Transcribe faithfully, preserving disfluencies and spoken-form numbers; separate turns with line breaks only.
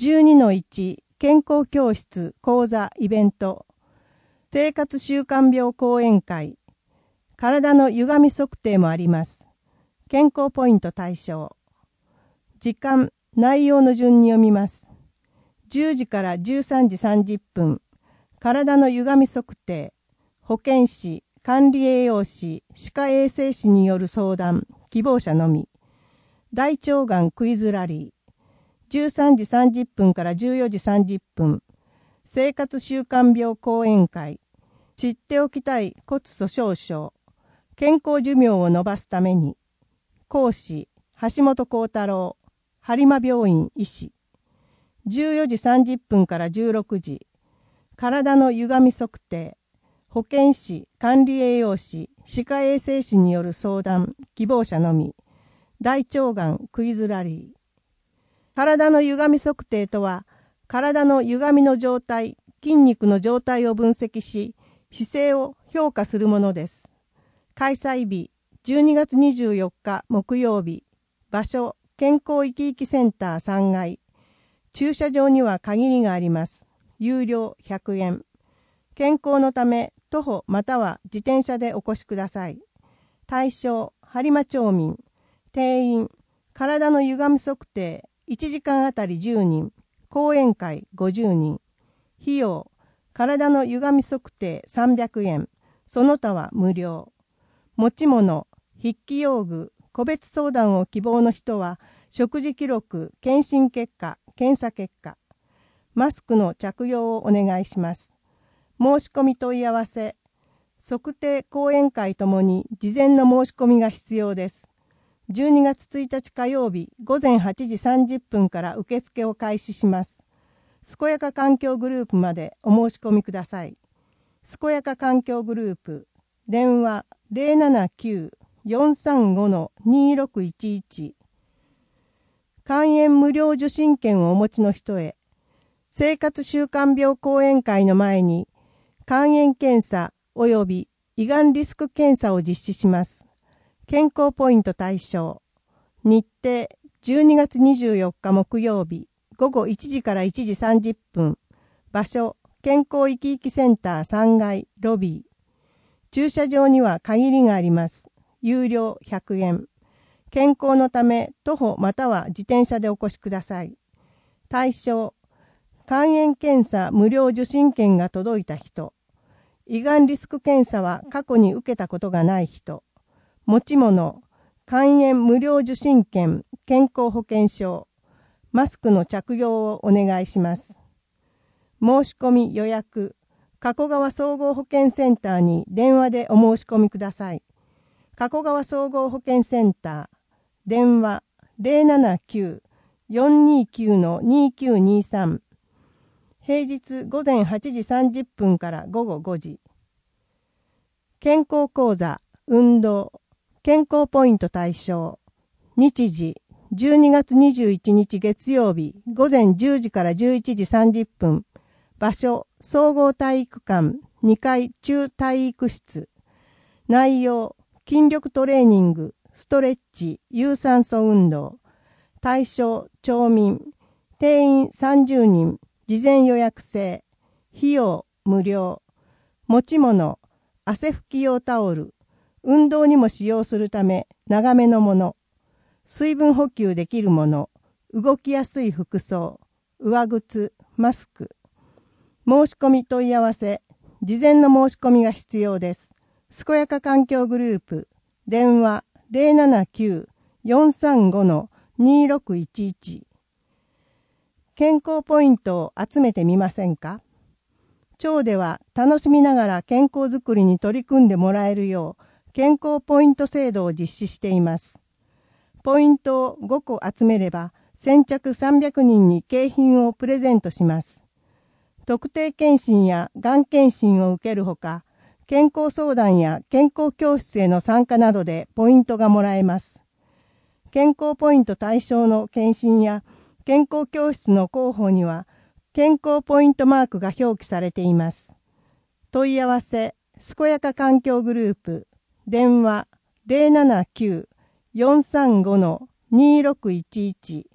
じゅうにのいち 健康教室講座イベント生活習慣病講演会体の歪み測定もあります。健康ポイント対象時間内容の順に読みます。じゅうじからじゅうさんじさんじゅっぷん体の歪み測定保健師管理栄養士歯科衛生士による相談希望者のみ大腸がんクイズラリーじゅうさんじさんじゅっぷんからじゅうよじさんじゅっぷん生活習慣病講演会知っておきたい骨粗しょう症健康寿命を延ばすために講師橋本幸太郎播磨病院医師じゅうよじさんじゅっぷんからじゅうろくじ体の歪み測定保健師管理栄養士歯科衛生士による相談希望者のみ大腸がんクイズラリー体の歪み測定とは体の歪みの状態筋肉の状態を分析し姿勢を評価するものです。開催日じゅうにがつにじゅうよっか木曜日場所健康いきいきセンターさんがい駐車場には限りがあります。有料ひゃくえん健康のため徒歩または自転車でお越しください。対象播磨町民定員体の歪み測定いちじかんあたりじゅうにん講演会ごじゅうにん費用体の歪み測定さんびゃくえんその他は無料持ち物筆記用具個別相談を希望の人は食事記録検診結果検査結果マスクの着用をお願いします。申し込み問い合わせ測定講演会ともに事前の申し込みが必要です。じゅうにがつついたち火曜日午前はちじさんじゅっぷんから受付を開始します。健やか環境グループまでお申し込みください。健やか環境グループ電話 ゼロななきゅう よんさんご にろくいちいち 肝炎無料受診券をお持ちの人へ生活習慣病講演会の前に肝炎検査及び胃がんリスク検査を実施します。健康ポイント対象日程じゅうにがつにじゅうよっか木曜日ごごいちじからいちじさんじゅっぷん場所健康いきいきセンターさんがいロビー駐車場には限りがあります。有料ひゃくえん健康のため徒歩または自転車でお越しください。対象肝炎検査無料受診券が届いた人胃がんリスク検査は過去に受けたことがない人持ち物肝炎無料受診券健康保険証マスクの着用をお願いします。申し込み予約加古川総合保健センターに電話でお申し込みください。加古川総合保健センター電話 ゼロななきゅう よんにきゅう にきゅうにさん 平日午前はちじさんじゅっぷんからごごごじ健康講座運動健康ポイント対象日時じゅうにがつにじゅういちにち月曜日午前じゅうじからじゅういちじさんじゅっぷん場所総合体育館にかい中体育室内容筋力トレーニングストレッチ有酸素運動対象町民定員さんじゅうにん事前予約制費用無料持ち物汗拭き用タオル運動にも使用するため長めのもの水分補給できるもの動きやすい服装上靴マスク申し込み問い合わせ事前の申し込みが必要です。健やか環境グループ電話 ゼロななきゅう よんさんご にろくいちいち 健康ポイントを集めてみませんか。町では楽しみながら健康づくりに取り組んでもらえるよう健康ポイント制度を実施しています。ポイントをごこ集めれば先着さんびゃくにんに景品をプレゼントします。特定健診やがん検診を受けるほか、健康相談や健康教室への参加などでポイントがもらえます。健康ポイント対象の検診や健康教室の広報には健康ポイントマークが表記されています。問い合わせ、健やか環境グループ電話 ゼロななきゅう よんさんご にろくいちいち